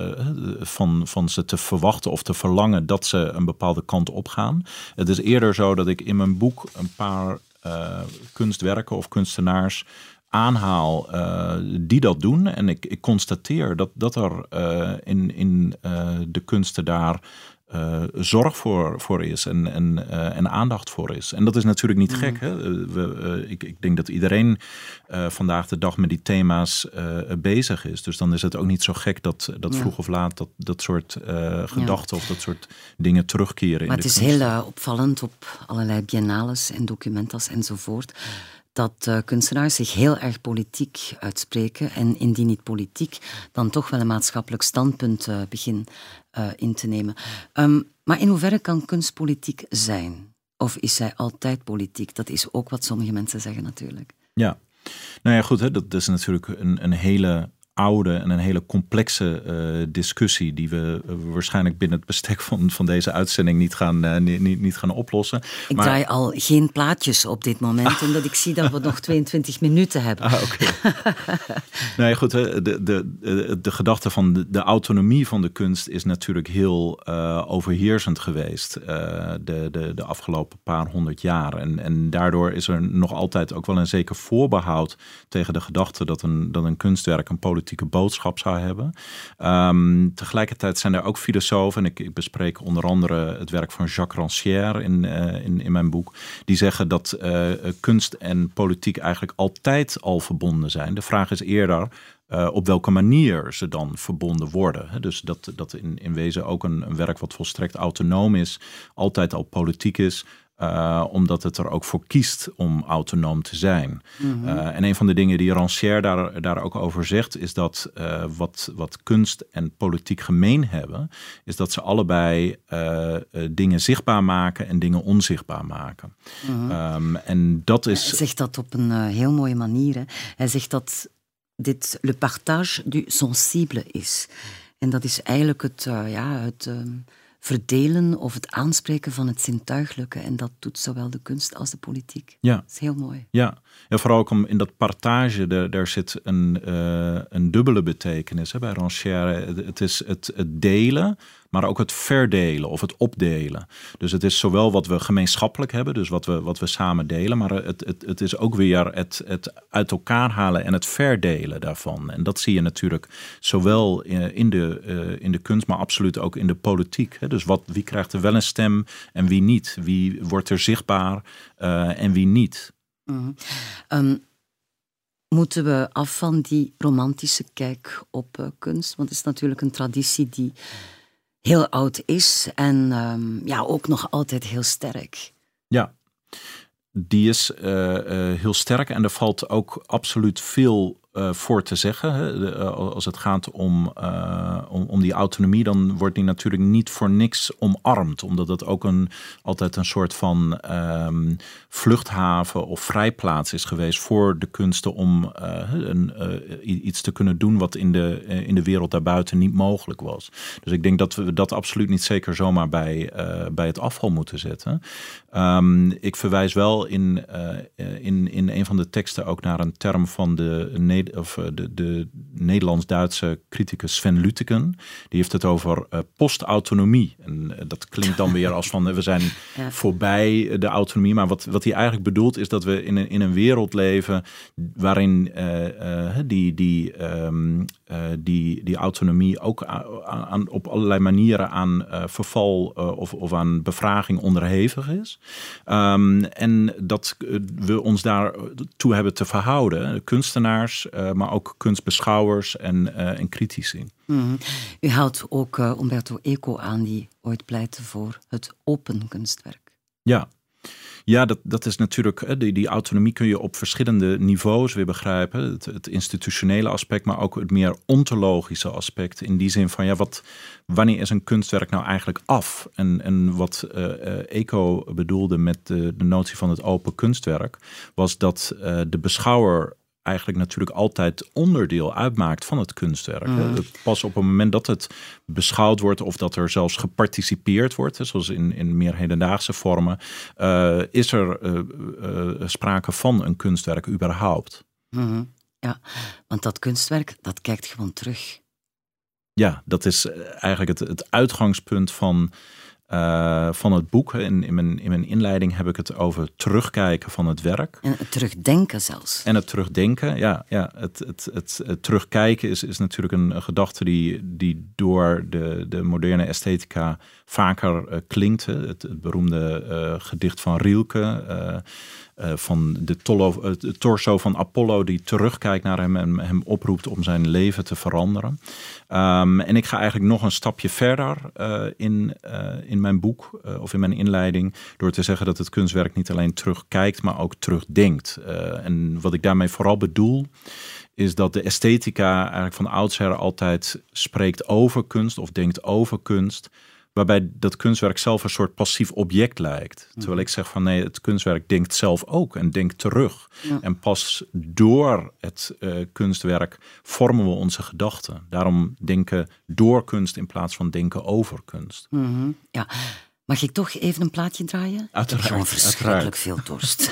van ze te verwachten of te verlangen dat ze een bepaalde kant op gaan. Het is eerder zo dat ik in mijn boek een paar kunstwerken of kunstenaars aanhaal die dat doen. En ik constateer dat er in de kunsten daar zorg voor is en aandacht voor is. En dat is natuurlijk niet gek. Hè? Ik denk dat iedereen vandaag de dag met die thema's bezig is. Dus dan is het ook niet zo gek dat vroeg of laat dat soort gedachten of dat soort dingen terugkeren.
Maar het is heel opvallend op allerlei biennales en documentas enzovoort, dat kunstenaars zich heel erg politiek uitspreken en indien niet politiek, dan toch wel een maatschappelijk standpunt beginnen in te nemen. Maar in hoeverre kan kunst politiek zijn? Of is zij altijd politiek? Dat is ook wat sommige mensen zeggen natuurlijk.
Ja, nou ja goed, hè, dat is natuurlijk een hele oude en een hele complexe discussie die we waarschijnlijk binnen het bestek van deze uitzending niet gaan oplossen.
Ik draai al geen plaatjes op dit moment, omdat ik zie dat we nog 22 minuten hebben.
Oké. Nee, goed, de gedachte van de autonomie van de kunst is natuurlijk heel overheersend geweest de afgelopen paar honderd jaar. En daardoor is er nog altijd ook wel een zeker voorbehoud tegen de gedachte dat een kunstwerk een politieke boodschap zou hebben. Tegelijkertijd zijn er ook filosofen, en ik bespreek onder andere het werk van Jacques Rancière in mijn boek, die zeggen dat kunst en politiek eigenlijk altijd al verbonden zijn. De vraag is eerder op welke manier ze dan verbonden worden. Dus dat in wezen ook een werk wat volstrekt autonoom is, altijd al politiek is, omdat het er ook voor kiest om autonoom te zijn. Mm-hmm. En een van de dingen die Rancière daar ook over zegt, is dat wat kunst en politiek gemeen hebben, is dat ze allebei dingen zichtbaar maken en dingen onzichtbaar maken. Mm-hmm. En dat is...
Hij zegt dat op een heel mooie manier. Hè. Hij zegt dat dit le partage du sensible is. En dat is eigenlijk het verdelen of het aanspreken van het zintuiglijke. En dat doet zowel de kunst als de politiek.
Ja.
Dat is heel mooi.
Ja, vooral ook in dat partage, daar zit een dubbele betekenis bij Rancière. Het is het delen, maar ook het verdelen of het opdelen. Dus het is zowel wat we gemeenschappelijk hebben, dus wat we samen delen, maar het is ook weer het uit elkaar halen en het verdelen daarvan. En dat zie je natuurlijk zowel in de kunst, maar absoluut ook in de politiek. Dus wie krijgt er wel een stem en wie niet? Wie wordt er zichtbaar en wie niet?
Mm-hmm. Moeten we af van die romantische kijk op kunst? Want het is natuurlijk een traditie die heel oud is en ook nog altijd heel sterk.
Ja, die is heel sterk en er valt ook absoluut veel voor te zeggen. Hè. Als het gaat om die autonomie, dan wordt die natuurlijk niet voor niks omarmd. Omdat dat ook altijd een soort van vluchthaven of vrijplaats is geweest voor de kunsten om iets te kunnen doen wat in de wereld daarbuiten niet mogelijk was. Dus ik denk dat we dat absoluut niet zeker zomaar bij het afval moeten zetten. Ik verwijs wel in een van de teksten ook naar een term van de Nederlands-Duitse criticus Sven Lütken. Die heeft het over postautonomie. En dat klinkt dan weer als van we zijn voorbij de autonomie. Maar wat hij eigenlijk bedoelt is dat we in een wereld leven waarin die autonomie ook op allerlei manieren aan verval of aan bevraging onderhevig is. En dat we ons daartoe hebben te verhouden. Kunstenaars, maar ook kunstbeschouwers en critici.
Mm-hmm. U haalt ook Umberto Eco aan, die ooit pleitte voor het open kunstwerk.
Ja, dat is natuurlijk, die autonomie kun je op verschillende niveaus weer begrijpen. Het institutionele aspect, maar ook het meer ontologische aspect. In die zin van, wanneer is een kunstwerk nou eigenlijk af? En wat Eco bedoelde met de notie van het open kunstwerk, was dat de beschouwer eigenlijk natuurlijk altijd onderdeel uitmaakt van het kunstwerk. Pas op het moment dat het beschouwd wordt of dat er zelfs geparticipeerd wordt, zoals in meer hedendaagse vormen, is er sprake van een kunstwerk überhaupt.
Mm-hmm. Ja, want dat kunstwerk, dat kijkt gewoon terug.
Ja, dat is eigenlijk het uitgangspunt van van het boek. In mijn inleiding heb ik het over terugkijken van het werk.
En het terugdenken zelfs.
En het terugdenken, ja. Het terugkijken is natuurlijk een gedachte die door de moderne esthetica vaker klinkt. Het beroemde gedicht van Rilke, van de torso van Apollo die terugkijkt naar hem en hem oproept om zijn leven te veranderen. En ik ga eigenlijk nog een stapje verder in mijn boek of in mijn inleiding door te zeggen dat het kunstwerk niet alleen terugkijkt, maar ook terugdenkt. En wat ik daarmee vooral bedoel is dat de esthetica eigenlijk van oudsher altijd spreekt over kunst of denkt over kunst, waarbij dat kunstwerk zelf een soort passief object lijkt. Terwijl ik zeg van nee, het kunstwerk denkt zelf ook en denkt terug. Ja. En pas door het kunstwerk vormen we onze gedachten. Daarom denken door kunst in plaats van denken over kunst.
Mm-hmm. Ja. Mag ik toch even een plaatje draaien?
Uiteraard.
Ik heb gewoon verschrikkelijk veel dorst.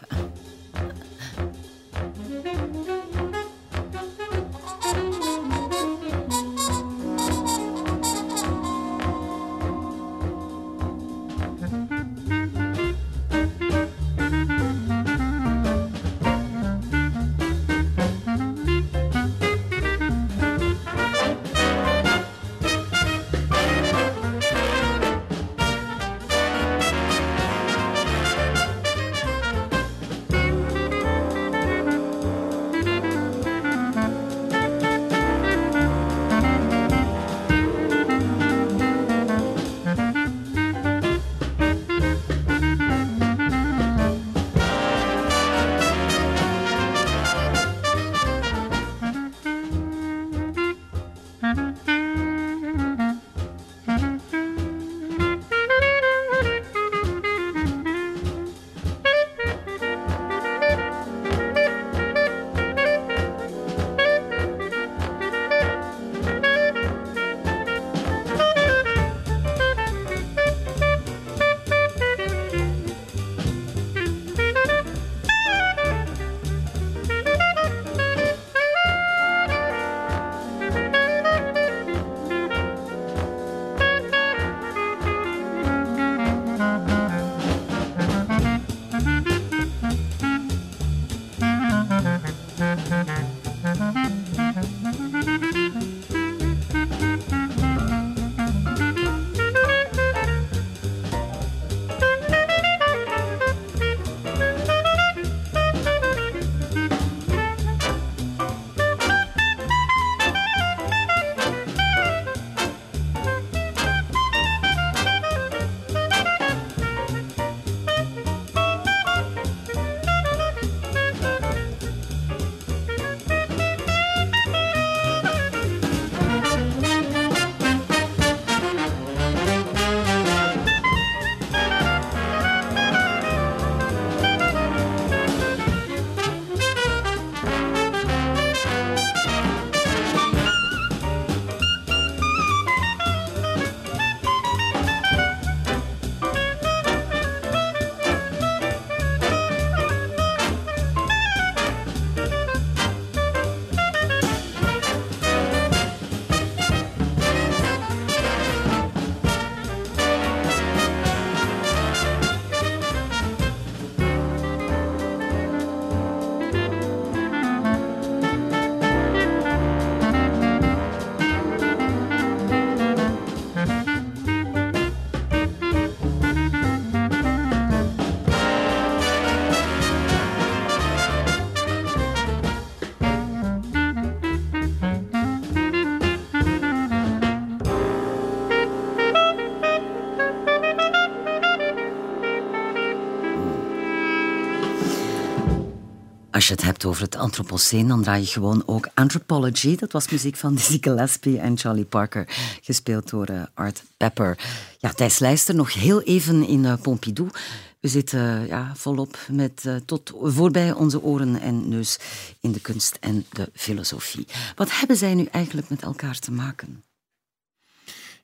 Als je het hebt over het Anthropoceen, dan draai je gewoon ook Anthropology. Dat was muziek van Dizzy Gillespie en Charlie Parker, gespeeld door Art Pepper. Ja, Thijs Leister, nog heel even in Pompidou. We zitten volop met tot voorbij onze oren en neus in de kunst en de filosofie. Wat hebben zij nu eigenlijk met elkaar te maken?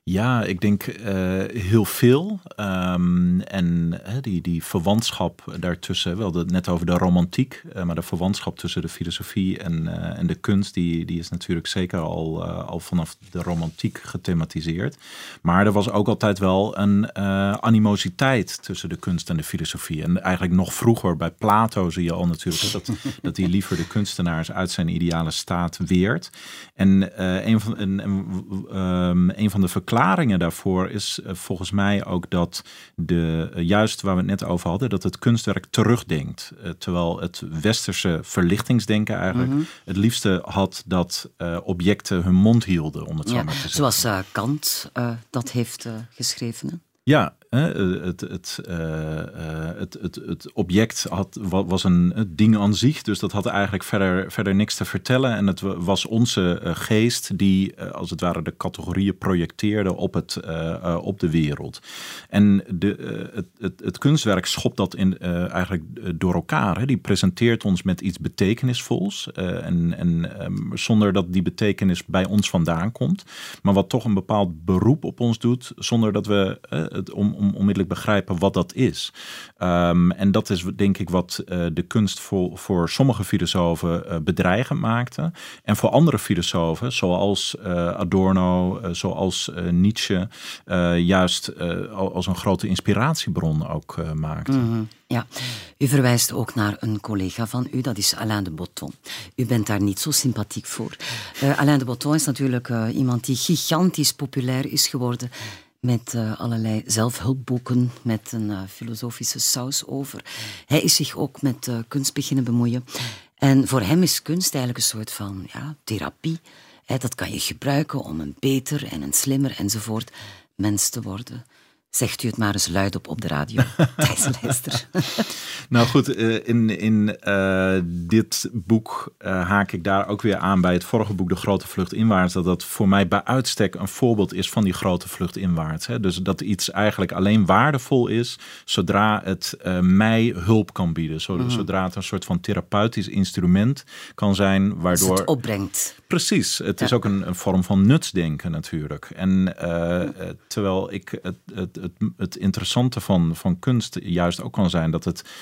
Ja, ik denk heel veel. En die verwantschap daartussen, we hadden het net over de romantiek, maar de verwantschap tussen de filosofie en de kunst, die is natuurlijk zeker al vanaf de romantiek gethematiseerd. Maar er was ook altijd wel een animositeit tussen de kunst en de filosofie. En eigenlijk nog vroeger, bij Plato zie je al natuurlijk dat hij liever de kunstenaars uit zijn ideale staat weert. En een van de verklaringen daarvoor is volgens mij ook dat juist waar we het net over hadden, dat het kunstwerk terugdenkt. Terwijl het westerse verlichtingsdenken eigenlijk het liefste had dat objecten hun mond hielden, om het zo maar te zeggen.
Zoals Kant dat heeft geschreven. Hè?
Ja, het object was een ding aan zich, dus dat had eigenlijk verder niks te vertellen. En het was onze geest die als het ware de categorieën projecteerde op de wereld. En het kunstwerk schopt dat eigenlijk door elkaar. Hè. Die presenteert ons met iets betekenisvols. En zonder dat die betekenis bij ons vandaan komt. Maar wat toch een bepaald beroep op ons doet, zonder dat we onmiddellijk begrijpen wat dat is. En dat is denk ik wat de kunst voor sommige filosofen bedreigend maakte. En voor andere filosofen, zoals Adorno, zoals Nietzsche, juist als een grote inspiratiebron ook maakte.
Mm-hmm. Ja, u verwijst ook naar een collega van u, dat is Alain de Botton. U bent daar niet zo sympathiek voor. Alain de Botton is natuurlijk iemand die gigantisch populair is geworden met allerlei zelfhulpboeken, met een filosofische saus over. Hij is zich ook met kunst beginnen bemoeien. En voor hem is kunst eigenlijk een soort van therapie. Dat kan je gebruiken om een beter en een slimmer enzovoort mens te worden. Zegt u het maar eens luid op de radio, Thijs Leister.
Nou goed, in dit boek haak ik daar ook weer aan bij het vorige boek, De Grote Vlucht Inwaarts, dat voor mij bij uitstek een voorbeeld is van die grote vlucht inwaarts. Hè. Dus dat iets eigenlijk alleen waardevol is zodra het mij hulp kan bieden. Zodra het een soort van therapeutisch instrument kan zijn, waardoor
dus het opbrengt.
Precies, het is ook een vorm van nutsdenken natuurlijk. En terwijl ik het interessante van kunst juist ook kan zijn dat het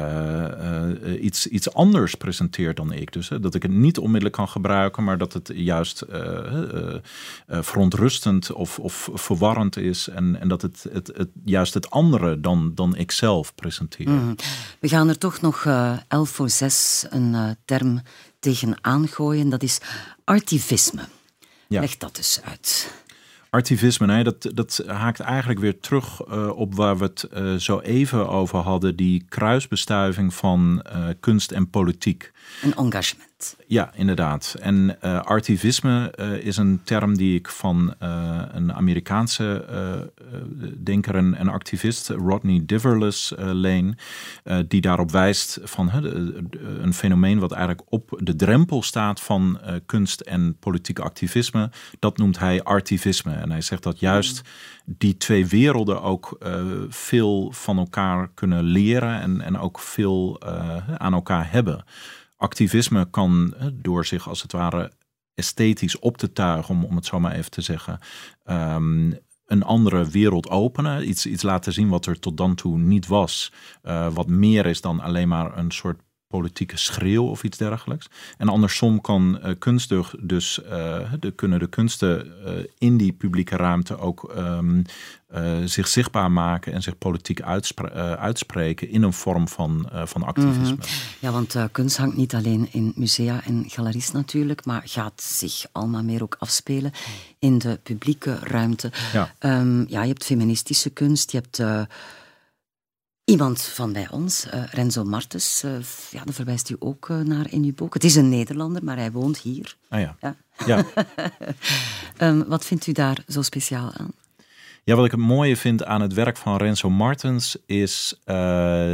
iets anders presenteert dan ik. Dus dat ik het niet onmiddellijk kan gebruiken, maar dat het juist verontrustend of verwarrend is. En dat het juist het andere dan ik zelf presenteer.
Mm. We gaan er toch nog 11 voor 6 een term tegenaan gooien. Dat is artivisme. Ja. Leg dat dus uit.
Artivisme, dat haakt eigenlijk weer terug op waar we het zo even over hadden. Die kruisbestuiving van kunst en politiek.
Een engagement.
Ja, inderdaad. En artivisme is een term die ik van een Amerikaanse denker en activist, Rodney Diverless, leen. Die daarop wijst van een fenomeen wat eigenlijk op de drempel staat van kunst en politiek activisme. Dat noemt hij artivisme. En hij zegt dat juist die twee werelden ook veel van elkaar kunnen leren en ook veel aan elkaar hebben. Activisme kan door zich als het ware esthetisch op te tuigen, om het zo maar even te zeggen, een andere wereld openen. Iets laten zien wat er tot dan toe niet was. Wat meer is dan alleen maar een soort politieke schreeuw of iets dergelijks. En andersom kan kunst dus kunnen de kunsten in die publieke ruimte ook zich zichtbaar maken en zich politiek uitspreken in een vorm van activisme. Mm-hmm.
Ja, want kunst hangt niet alleen in musea en galeries natuurlijk, maar gaat zich allemaal meer ook afspelen in de publieke ruimte. Ja. Je hebt feministische kunst, je hebt iemand van bij ons, Renzo Martens, daar verwijst u ook naar in uw boek. Het is een Nederlander, maar hij woont hier.
Ah ja.
Wat vindt u daar zo speciaal aan?
Ja, wat ik het mooie vind aan het werk van Renzo Martens is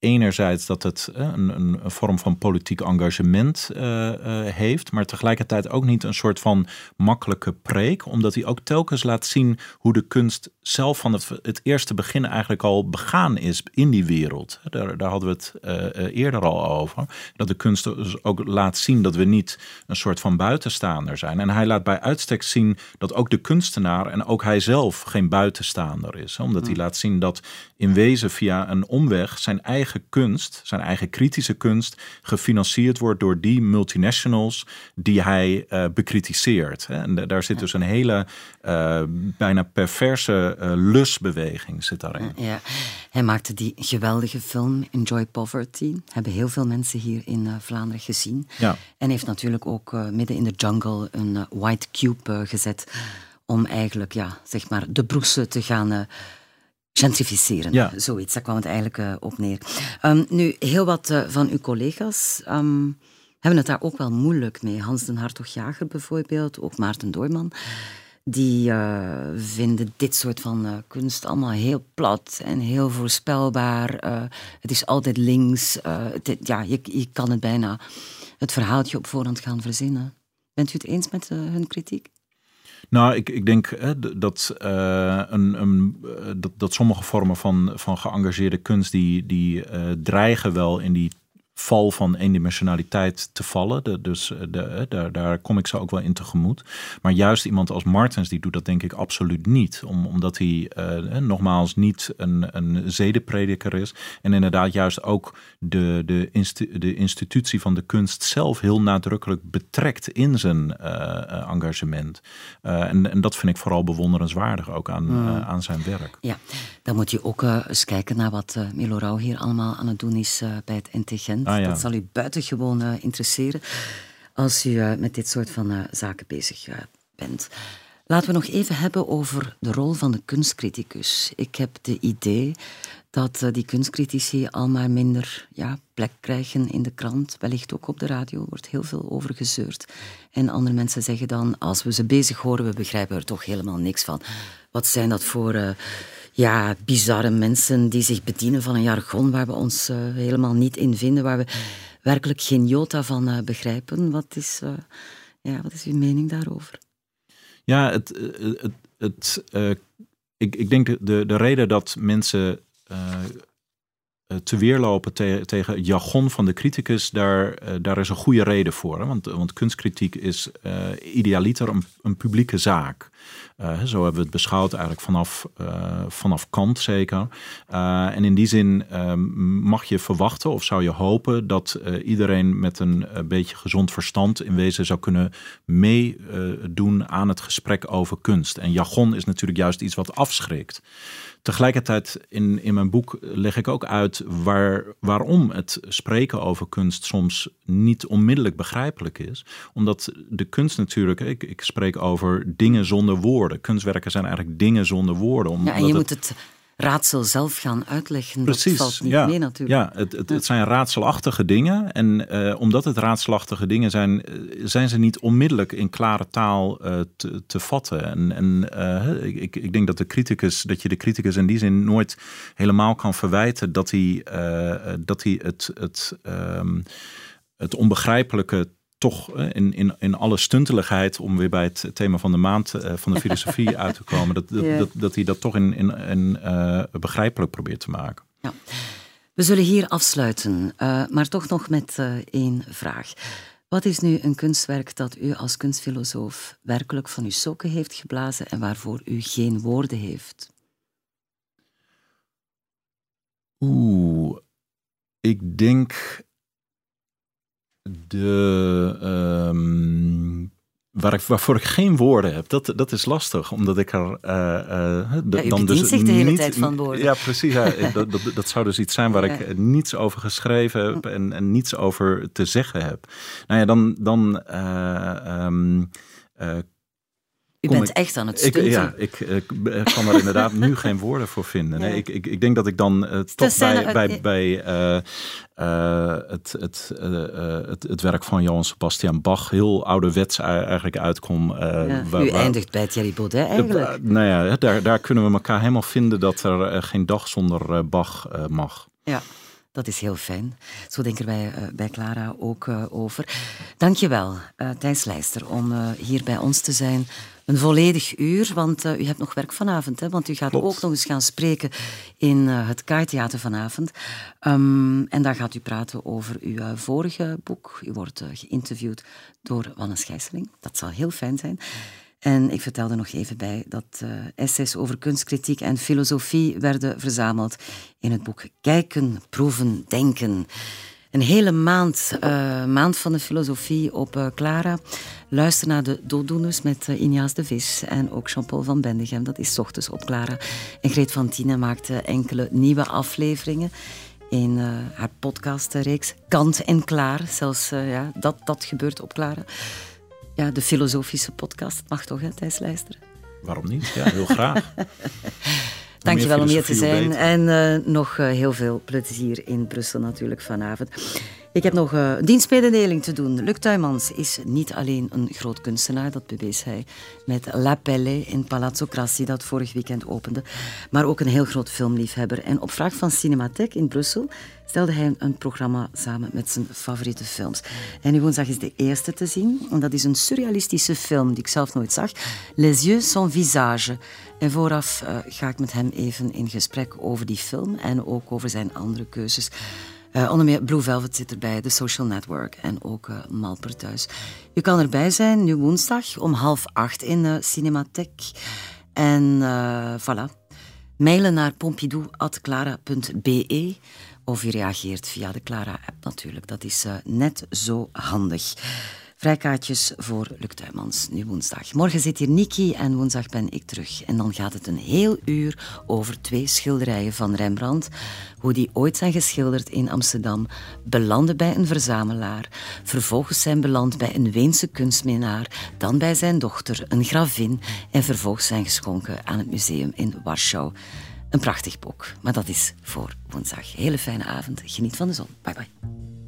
enerzijds dat het een vorm van politiek engagement heeft, maar tegelijkertijd ook niet een soort van makkelijke preek, omdat hij ook telkens laat zien hoe de kunst zelf van het eerste begin eigenlijk al begaan is in die wereld. Daar hadden we het eerder al over. Dat de kunst dus ook laat zien dat we niet een soort van buitenstaander zijn. En hij laat bij uitstek zien dat ook de kunstenaar en ook hij zelf geen buitenstaander is. Omdat hij laat zien dat in wezen via een omweg zijn eigen kunst, zijn eigen kritische kunst, gefinancierd wordt door die multinationals die hij bekritiseert. En daar zit dus een hele bijna perverse lustbeweging zit daarin.
Ja. Hij maakte die geweldige film Enjoy Poverty. Hebben heel veel mensen hier in Vlaanderen gezien. Ja. En heeft natuurlijk ook midden in de jungle een white cube gezet om eigenlijk zeg maar de broesen te gaan gentrificeren. Ja. Zoiets, daar kwam het eigenlijk op neer. Nu, heel wat van uw collega's hebben het daar ook wel moeilijk mee. Hans den Hartog-Jager bijvoorbeeld, ook Maarten Doorman. Die vinden dit soort van kunst allemaal heel plat en heel voorspelbaar. Het is altijd links. Je kan het bijna het verhaaltje op voorhand gaan verzinnen. Bent u het eens met hun kritiek?
Nou, ik denk dat sommige vormen van geëngageerde kunst die dreigen wel in die val van eendimensionaliteit te vallen. Daar kom ik ze ook wel in tegemoet. Maar juist iemand als Martens, die doet dat denk ik absoluut niet. Omdat hij nogmaals niet een zedenprediker is. En inderdaad juist ook de institutie van de kunst zelf heel nadrukkelijk betrekt in zijn engagement. En dat vind ik vooral bewonderenswaardig ook aan zijn werk.
Ja, dan moet je ook eens kijken naar wat Milo Rauw hier allemaal aan het doen is bij het NT Gent. Dat zal u buitengewoon interesseren als u met dit soort van zaken bezig bent. Laten we nog even hebben over de rol van de kunstcriticus. Ik heb de idee dat die kunstcritici al maar minder plek krijgen in de krant. Wellicht ook op de radio wordt heel veel over gezeurd. En andere mensen zeggen dan, als we ze bezig horen, we begrijpen er toch helemaal niks van. Wat zijn dat voor bizarre mensen die zich bedienen van een jargon waar we ons helemaal niet in vinden, waar we werkelijk geen jota van begrijpen. Wat is uw mening daarover?
Ja, ik denk de reden dat mensen te weerlopen tegen het jargon van de criticus, daar is een goede reden voor. Hè? Want kunstkritiek is idealiter een publieke zaak. Zo hebben we het beschouwd eigenlijk vanaf Kant zeker. En in die zin mag je verwachten of zou je hopen dat iedereen met een beetje gezond verstand in wezen zou kunnen meedoen aan het gesprek over kunst. En jargon is natuurlijk juist iets wat afschrikt. Tegelijkertijd in mijn boek leg ik ook uit waarom het spreken over kunst soms niet onmiddellijk begrijpelijk is. Omdat de kunst natuurlijk, ik spreek over dingen zonder woorden. Kunstwerken zijn eigenlijk dingen zonder woorden.
En je moet het raadsel zelf gaan uitleggen.
Precies,
dat valt niet mee natuurlijk.
Ja, het zijn raadselachtige dingen. En omdat het raadselachtige dingen zijn ze niet onmiddellijk in klare taal te vatten. Ik denk dat je de criticus in die zin nooit helemaal kan verwijten dat hij het onbegrijpelijke toch in alle stunteligheid, om weer bij het thema van de maand van de filosofie uit te komen, dat hij dat toch in begrijpelijk probeert te maken.
Ja. We zullen hier afsluiten, maar toch nog met één vraag. Wat is nu een kunstwerk dat u als kunstfilosoof werkelijk van uw sokken heeft geblazen en waarvoor u geen woorden heeft?
Ik denk waarvoor ik geen woorden heb, dat is lastig, omdat ik er
dan dus zich de hele tijd van woorden.
Ja, precies. Ja, dat zou dus iets zijn waar ik niets over geschreven heb en niets over te zeggen heb. Nou ja, dan
u bent echt aan het stunten.
Ik kan er inderdaad nu geen woorden voor vinden. Nee, ik denk dat ik dan toch bij het werk van Johann Sebastian Bach heel ouderwets eigenlijk uitkom.
U eindigt bij Thierry Baudet eigenlijk.
Daar kunnen we elkaar helemaal vinden dat er geen dag zonder Bach mag.
Ja. Dat is heel fijn. Zo denken wij bij Clara ook over. Dank je wel, Thijs Leijster, om hier bij ons te zijn. Een volledig uur, want u hebt nog werk vanavond. Hè? Want u gaat ook nog eens gaan spreken in het KAI-theater vanavond. En daar gaat u praten over uw vorige boek. U wordt geïnterviewd door Wannes Gijsseling. Dat zal heel fijn zijn. En ik vertelde nog even bij dat essays over kunstkritiek en filosofie werden verzameld in het boek Kijken, Proeven, Denken. Een hele maand van de filosofie op Clara. Luister naar de Dooddoeners met Injaas de Vis en ook Jean-Paul van Bendegem. Dat is 's ochtends op Clara. En Greet van Tienen maakte enkele nieuwe afleveringen in haar podcastreeks Kant en Klaar. Zelfs dat gebeurt op Clara. Ja, de filosofische podcast. Het mag toch, hè, Thijs Leijster?
Waarom niet? Ja, heel graag.
Dank je wel om hier te zijn. En nog heel veel plezier in Brussel natuurlijk vanavond. Ik heb nog een dienstmededeling te doen. Luc Tuymans is niet alleen een groot kunstenaar, dat bewees hij met La Pelle in Palazzo Grassi, dat vorig weekend opende, maar ook een heel groot filmliefhebber. En op vraag van Cinematheek in Brussel stelde hij een programma samen met zijn favoriete films. En nu woensdag is de eerste te zien. En dat is een surrealistische film die ik zelf nooit zag. Les yeux sans visage. En vooraf ga ik met hem even in gesprek over die film en ook over zijn andere keuzes. Onder meer Blue Velvet zit erbij, The Social Network en ook Malpertuis. U kan erbij zijn nu woensdag om 7:30 in Cinematheek. En voilà. Mailen naar pompidou@clara.be of u reageert via de Clara-app natuurlijk. Dat is net zo handig. Vrijkaartjes voor Luc Tuymans, nu woensdag. Morgen zit hier Niki en woensdag ben ik terug. En dan gaat het een heel uur over 2 schilderijen van Rembrandt. Hoe die ooit zijn geschilderd in Amsterdam, belanden bij een verzamelaar, vervolgens zijn beland bij een Weense kunstminaar, dan bij zijn dochter, een gravin, en vervolgens zijn geschonken aan het museum in Warschau. Een prachtig boek, maar dat is voor woensdag. Hele fijne avond, geniet van de zon. Bye bye.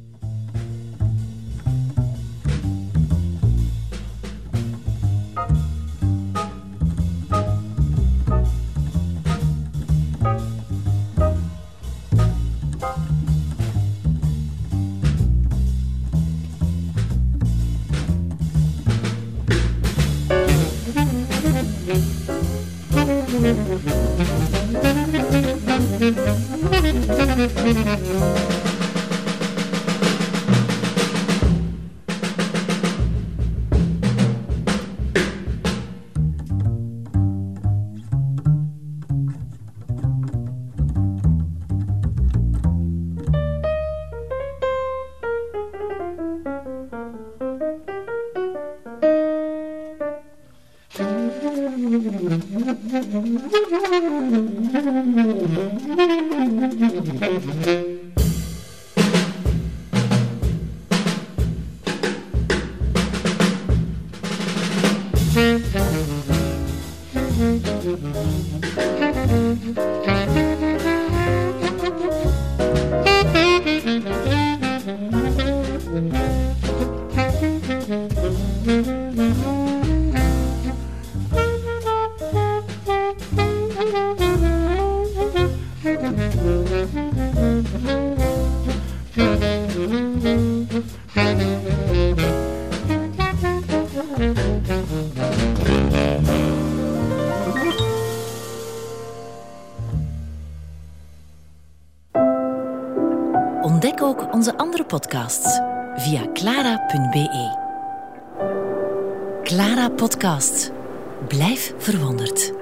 Ontdek ook onze andere podcasts via clara.be. Clara Podcast. Blijf verwonderd.